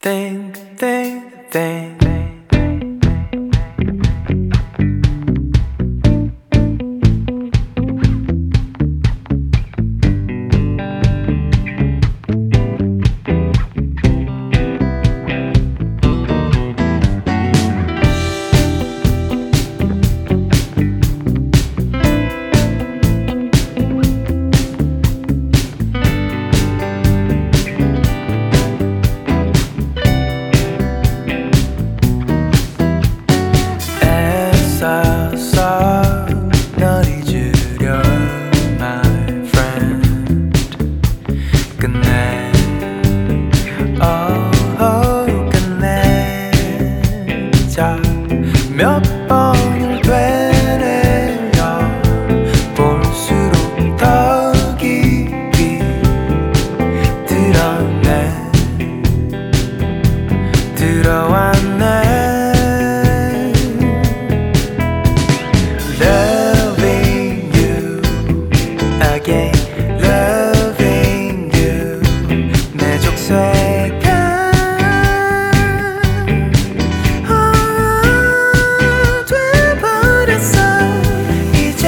Think, think, think. 널 잊으려 my friend 끝내 끝내자 몇 번을 되뇌려 볼수록 더 깊이 들어왔네 Loving you 내 족쇄가 돼버렸어 이제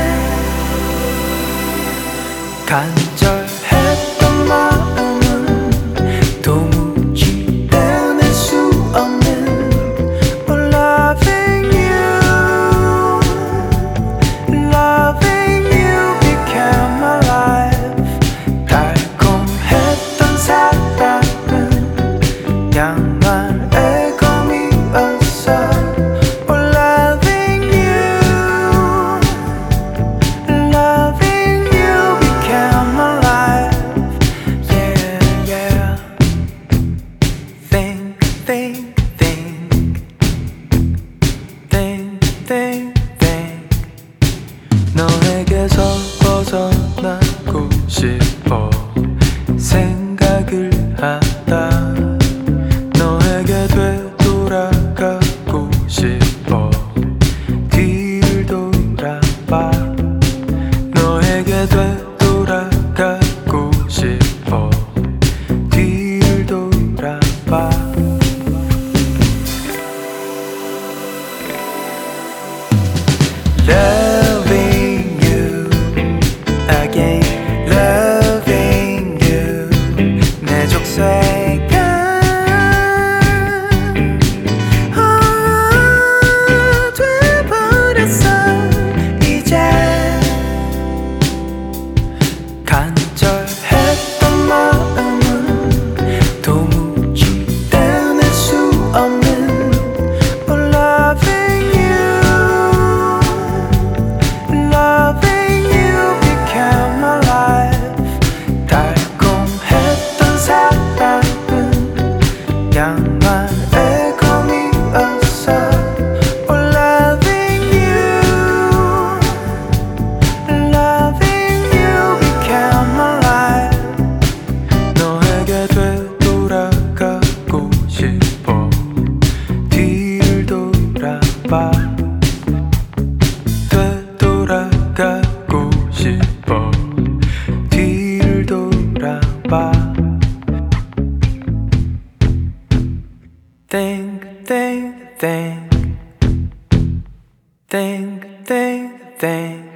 간절했던 마음은 도무지 떼낼 수 없는 Loving you Loving you became my life 달콤했던 사랑은 양날의 검이었어 Oh loving you Loving you became my life Yeah yeah Think think think Think think think 너에게서 벗어나고 싶어 생각을 하다 너에게 되돌아가고 싶어 뒤를 돌아봐 너에게 되돌아가고 싶어 뒤를 돌아봐 Loving you again Loving you 내 족쇄가 돼버렸어 이제 간절했던 마음은 도무지 떼낼 수 없는 Oh loving you Loving you became my life 달콤했던 사랑은 양말의 검이었어 Oh loving you Loving you became my life 너에게 되돌아가고 싶어 뒤를 돌아봐 되돌아가고 싶어 뒤를 돌아봐 Think, think, think Think, think, think